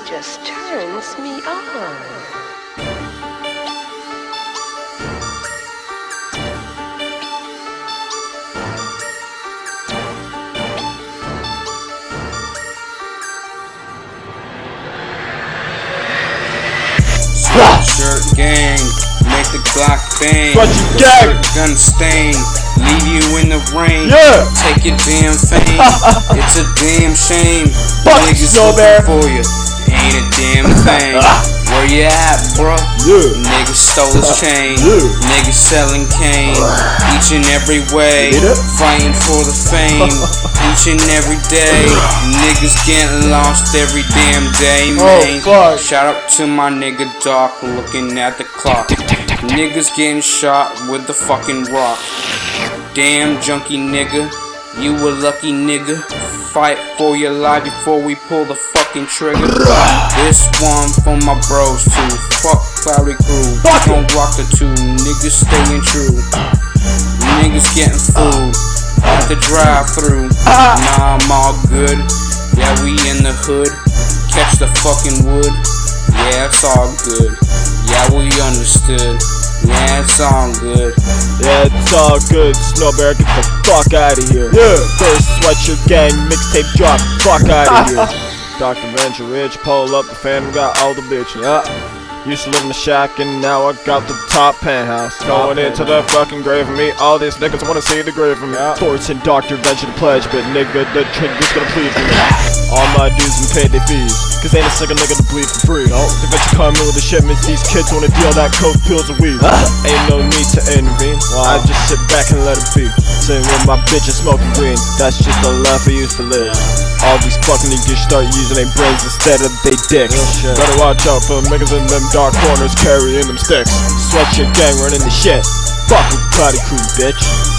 just turns me on. Sweatshirt gang, make the Glock bang. Sweatshirt gang, gun stain, leave you in the rain. Yeah, take your damn fame. It's a damn shame. Fuck Niggas Snowbear looking for you, ain't a damn thing. Where you at, bruh? Yeah. Niggas stole his chain. Yeah. Niggas selling cane. Each and every way, fighting for the fame. Each and every day, niggas getting lost every damn day, man. Fuck. Shout out to my nigga Doc, looking at the clock. Niggas getting shot with the fucking rock. Damn junkie nigga, you a lucky nigga. Fight for your life before we pull the fucking trigger. This one for my bros too. Fuck Cloudy Crew. Don't rock the two. Niggas staying true. Niggas getting food at the drive-thru. Nah, I'm all good. Yeah, we in the hood. Catch the fucking wood. Yeah, it's all good. Yeah, we understood. Yeah, it's all good. Yeah, it's all good. Snowbear, get the fuck out of here. Yeah. First Sweatshirt gang mixtape drop. Fuck out of here. Dr. Venture Rich, pull up the Phantom, got all the bitches. Yeah. Used to live in the shack and now I got the top penthouse. Going into the fucking grave of me. All these niggas wanna see the grave of me. Force and Dr. Venture to pledge, but nigga, the trigger's gonna plead for me. All my dues and pay their fees, cause ain't a single nigga to bleed for free. The Venture come in with the shipments, these kids wanna deal that coke, pills, and weed. Ain't no need to intervene, I just sit back and let it be. Sitting with my bitch and smoking green, that's just the life I used to live. All these fucking niggas start using their brains instead of they dicks. Better watch out for niggas in them dark corners carrying them sticks. Sweatshirt gang running the shit. Fucking Cloudy Crew, bitch.